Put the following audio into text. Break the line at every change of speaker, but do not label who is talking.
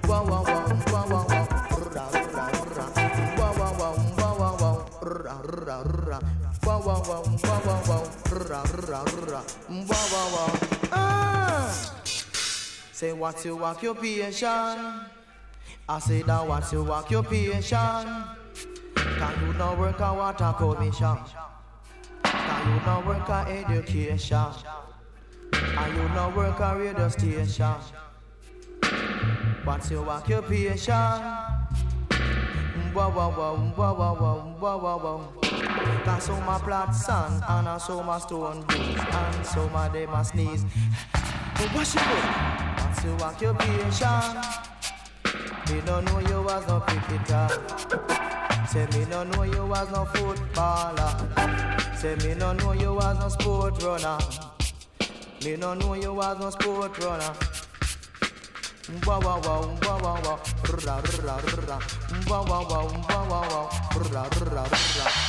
Wow wow wow wow wow wow. Ra ra ra. Wow wow wow wow wow wow. Ra ra ra. Wow wow wow wow wow wow. Ra ra ra. Wow wow wow. Say what's your occupation? I say that what's your occupation? Can you not work a water commission? Can you not work a education? Can you not work a radio station? What's your occupation? Wow wow wow wow wow wow wow wow wow. Cause some a flat sand and some a stone bridge and some a them a sneeze. But what's your what's your occupation? Me no know you was no cricketer. Say me no know you was no footballer. Say me no know you was no sport runner. Me no know you was no sport runner. Wow wow wow wow wow wow. Ra ra ra. Wow wow wow wow wow wow. Ra ra ra.